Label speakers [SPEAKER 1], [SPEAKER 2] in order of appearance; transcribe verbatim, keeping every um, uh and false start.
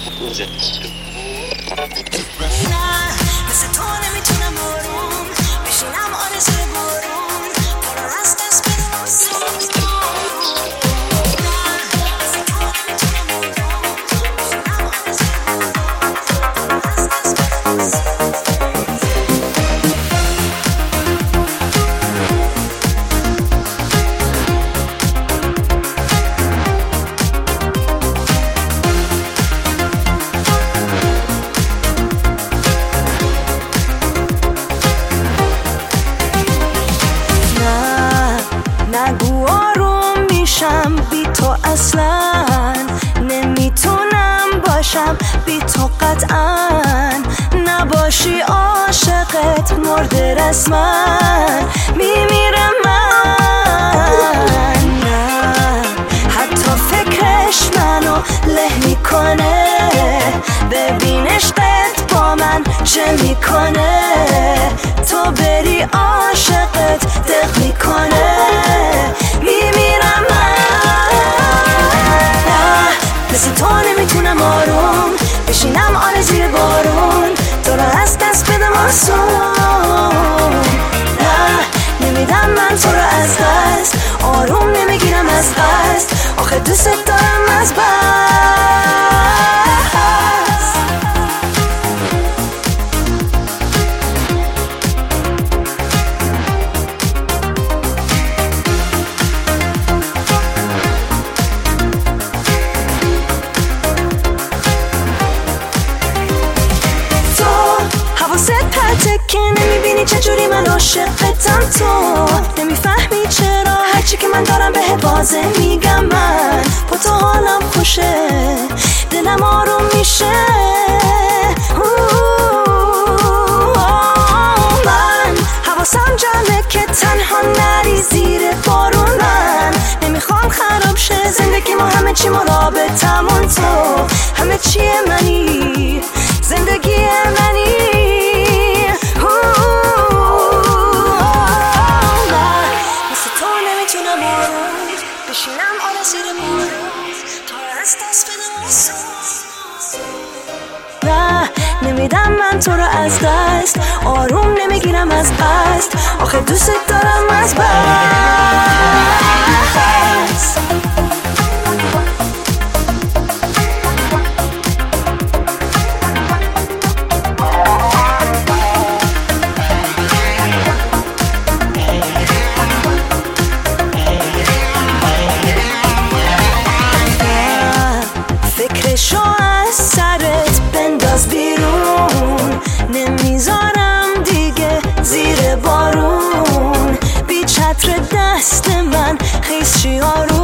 [SPEAKER 1] مثل تو نمیتونم آروم بشینم آرزوی بارون تو رو از دست بدم آسون نگو آروم میشم بی تو اصلا نمیتونم باشم بی تو قطعا نباشی عاشقت مرده رسما میمیرم من نه حتی فکرش منو له میکنه ببین عشقت با من چه میکنه تو بری عاشقت دق میکنه میمیرم من مثل تو نمیتونم آروم بشینم آرزوی بارون تو رو از دست بدم آسون نه نمیدم من تو رو از دست آروم نمیگیرم از قصد آخه دوست دارم از بس که نمیبینی چجوری من عاشقتم تو نمیفهمی چرا هرچی که من دارم بهت بازه میگم من با تو حالم خوشه دلم آروم میشه من حواسم جمعه که تنها نری زیر بارون من نمیخوام خراب شه زندگی ما همه چی ما رابطمون تو همه چیه منی زندگی منی بشینم آره زیر بارون تو رو از دست بدم آسون نه نمیدم من تو رو از دست آروم نمیگیرم از قصد آخه دوست دارم از بس فکرشو از سرت بنداز بیرون نمیذارم دیگه زیر بارون بی چتر دست من خیس چی آروم